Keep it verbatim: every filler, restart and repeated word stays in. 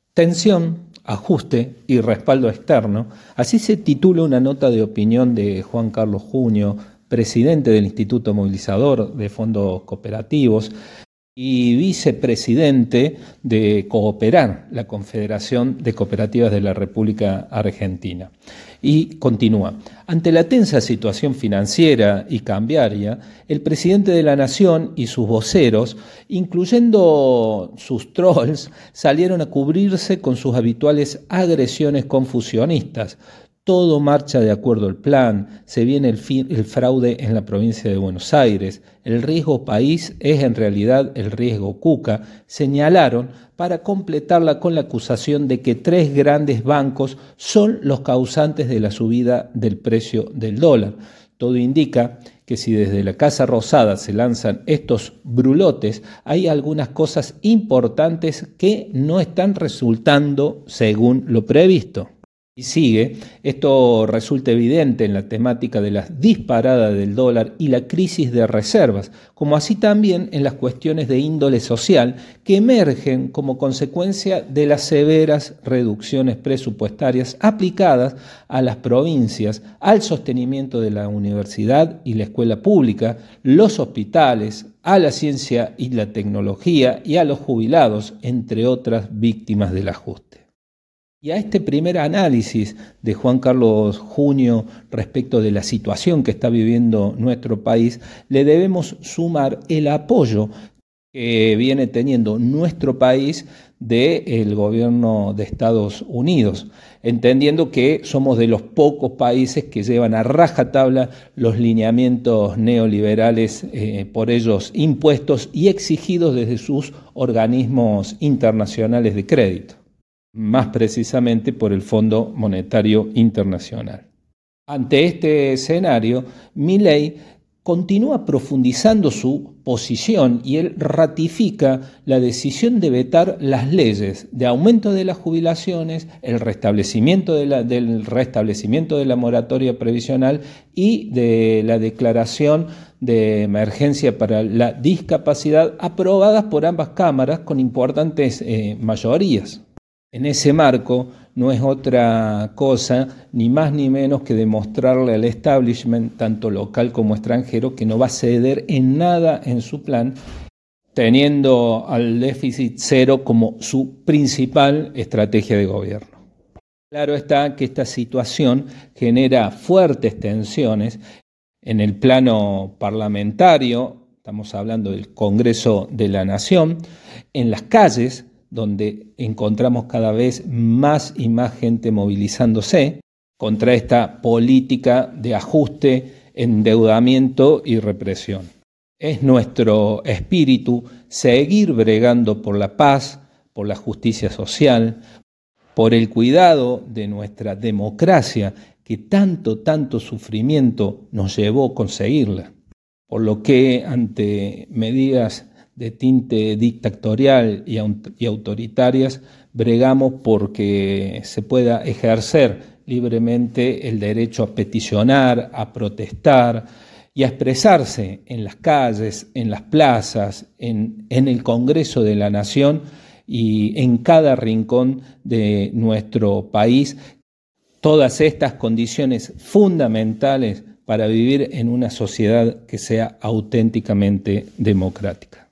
Tensión, ajuste y respaldo externo. Así se titula una nota de opinión de Juan Carlos Junio, presidente del Instituto Movilizador de Fondos Cooperativos y vicepresidente de Cooperar, la Confederación de Cooperativas de la República Argentina. Y continúa. Ante la tensa situación financiera y cambiaria, el presidente de la Nación y sus voceros, incluyendo sus trolls, salieron a cubrirse con sus habituales agresiones confusionistas. Todo marcha de acuerdo al plan, se viene el, fin, el fraude en la provincia de Buenos Aires, el riesgo país es en realidad el riesgo Cuca, señalaron para completarla con la acusación de que tres grandes bancos son los causantes de la subida del precio del dólar. Todo indica que si desde la Casa Rosada se lanzan estos brulotes, hay algunas cosas importantes que no están resultando según lo previsto. Y sigue, esto resulta evidente en la temática de la disparada del dólar y la crisis de reservas, como así también en las cuestiones de índole social que emergen como consecuencia de las severas reducciones presupuestarias aplicadas a las provincias, al sostenimiento de la universidad y la escuela pública, los hospitales, a la ciencia y la tecnología y a los jubilados, entre otras víctimas del ajuste. Y a este primer análisis de Juan Carlos Junio respecto de la situación que está viviendo nuestro país, le debemos sumar el apoyo que viene teniendo nuestro país del gobierno de Estados Unidos, entendiendo que somos de los pocos países que llevan a rajatabla los lineamientos neoliberales eh, por ellos impuestos y exigidos desde sus organismos internacionales de crédito, más precisamente por el Fondo Monetario Internacional. Ante este escenario, Milei continúa profundizando su posición y él ratifica la decisión de vetar las leyes de aumento de las jubilaciones, el restablecimiento de la, del restablecimiento de la moratoria previsional y de la declaración de emergencia para la discapacidad aprobadas por ambas cámaras con importantes eh, mayorías. En ese marco no es otra cosa, ni más ni menos que demostrarle al establishment, tanto local como extranjero, que no va a ceder en nada en su plan, teniendo al déficit cero como su principal estrategia de gobierno. Claro está que esta situación genera fuertes tensiones en el plano parlamentario, estamos hablando del Congreso de la Nación, en las calles, donde encontramos cada vez más y más gente movilizándose contra esta política de ajuste, endeudamiento y represión. Es nuestro espíritu seguir bregando por la paz, por la justicia social, por el cuidado de nuestra democracia que tanto, tanto sufrimiento nos llevó a conseguirla. Por lo que ante medidas de tinte dictatorial y, y autoritarias, bregamos porque se pueda ejercer libremente el derecho a peticionar, a protestar y a expresarse en las calles, en las plazas, en, en el Congreso de la Nación y en cada rincón de nuestro país. Todas estas condiciones fundamentales para vivir en una sociedad que sea auténticamente democrática.